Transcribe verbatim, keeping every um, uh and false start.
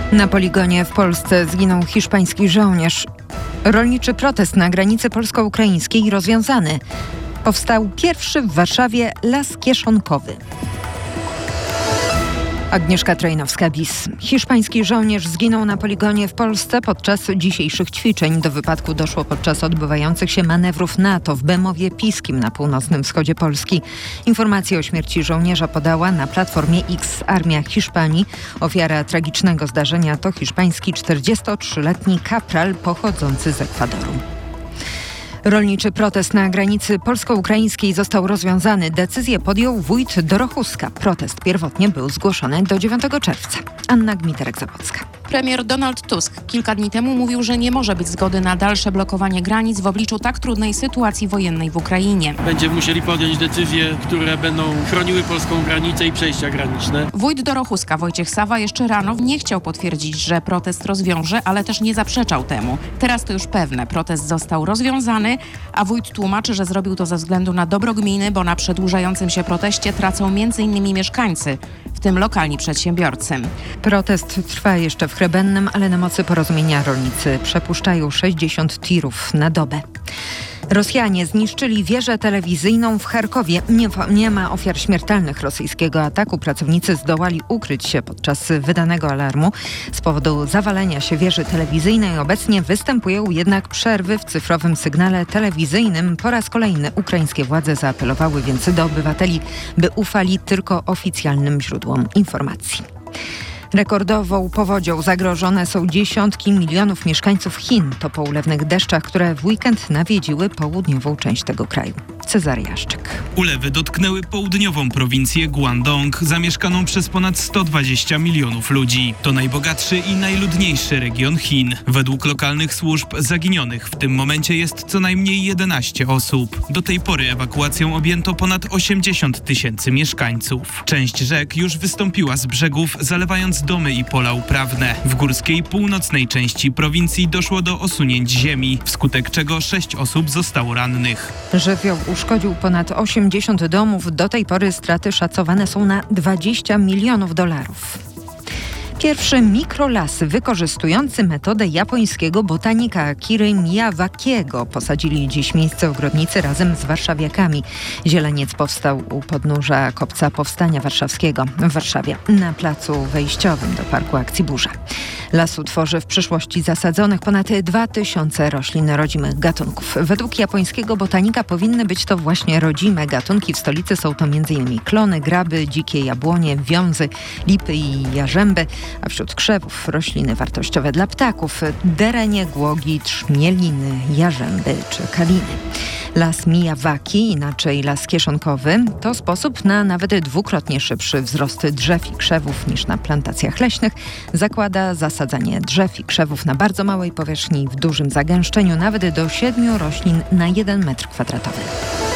Na poligonie w Polsce zginął hiszpański żołnierz. Rolniczy protest na granicy polsko-ukraińskiej rozwiązany. Powstał pierwszy w Warszawie las kieszonkowy. Agnieszka Trojnowska-Bis. Hiszpański żołnierz zginął na poligonie w Polsce podczas dzisiejszych ćwiczeń. Do wypadku doszło podczas odbywających się manewrów NATO w Bemowie Piskim na północnym wschodzie Polski. Informację o śmierci żołnierza podała na Platformie X Armia Hiszpanii. Ofiara tragicznego zdarzenia to hiszpański czterdziestotrzyletni kapral pochodzący z Ekwadoru. Rolniczy protest na granicy polsko-ukraińskiej został rozwiązany. Decyzję podjął wójt Dorochuska. Protest pierwotnie był zgłoszony do dziewiątego czerwca. Anna Gmiterek-Zabłocka. Premier Donald Tusk kilka dni temu mówił, że nie może być zgody na dalsze blokowanie granic w obliczu tak trudnej sytuacji wojennej w Ukrainie. Będziemy musieli podjąć decyzje, które będą chroniły polską granicę i przejścia graniczne. Wójt Dorochuska Wojciech Sawa jeszcze rano nie chciał potwierdzić, że protest rozwiąże, ale też nie zaprzeczał temu. Teraz to już pewne. Protest został rozwiązany, a wójt tłumaczy, że zrobił to ze względu na dobro gminy, bo na przedłużającym się proteście tracą między innymi mieszkańcy, w tym lokalni przedsiębiorcy. Protest trwa jeszcze w Chrebennem, ale na mocy porozumienia rolnicy przepuszczają sześćdziesiąt tirów na dobę. Rosjanie zniszczyli wieżę telewizyjną w Charkowie. Nie, nie ma ofiar śmiertelnych rosyjskiego ataku. Pracownicy zdołali ukryć się podczas wydanego alarmu. Z powodu zawalenia się wieży telewizyjnej obecnie występują jednak przerwy w cyfrowym sygnale telewizyjnym. Po raz kolejny ukraińskie władze zaapelowały więc do obywateli, by ufali tylko oficjalnym źródłom informacji. Rekordową powodzią zagrożone są dziesiątki milionów mieszkańców Chin. To po ulewnych deszczach, które w weekend nawiedziły południową część tego kraju. Cezary Jaszczyk. Ulewy dotknęły południową prowincję Guangdong, zamieszkaną przez ponad sto dwadzieścia milionów ludzi. To najbogatszy i najludniejszy region Chin. Według lokalnych służb zaginionych w tym momencie jest co najmniej jedenaście osób. Do tej pory ewakuacją objęto ponad osiemdziesiąt tysięcy mieszkańców. Część rzek już wystąpiła z brzegów, zalewając domy i pola uprawne. W górskiej północnej części prowincji doszło do osunięć ziemi, wskutek czego sześć osób zostało rannych. Żywioł uszkodził ponad osiemdziesiąt domów. Do tej pory straty szacowane są na dwadzieścia milionów dolarów. Pierwszy mikrolas wykorzystujący metodę japońskiego botanika Akiry Miyawakiego posadzili dziś miejsce ogrodnicy razem z warszawiakami. Zieleniec powstał u podnóża Kopca Powstania Warszawskiego w Warszawie na placu wejściowym do Parku Akcji Burza. Las utworzy w przyszłości zasadzonych ponad dwa tysiące roślin rodzimych gatunków. Według japońskiego botanika powinny być to właśnie rodzime gatunki. W stolicy są to między innymi klony, graby, dzikie jabłonie, wiązy, lipy i jarzęby, a wśród krzewów rośliny wartościowe dla ptaków, derenie, głogi, trzmieliny, jarzęby czy kaliny. Las Miyawaki, inaczej las kieszonkowy, to sposób na nawet dwukrotnie szybszy wzrost drzew i krzewów niż na plantacjach leśnych. Zakłada zasadzanie drzew i krzewów na bardzo małej powierzchni w dużym zagęszczeniu, nawet do siedmiu roślin na jeden metr kwadratowy.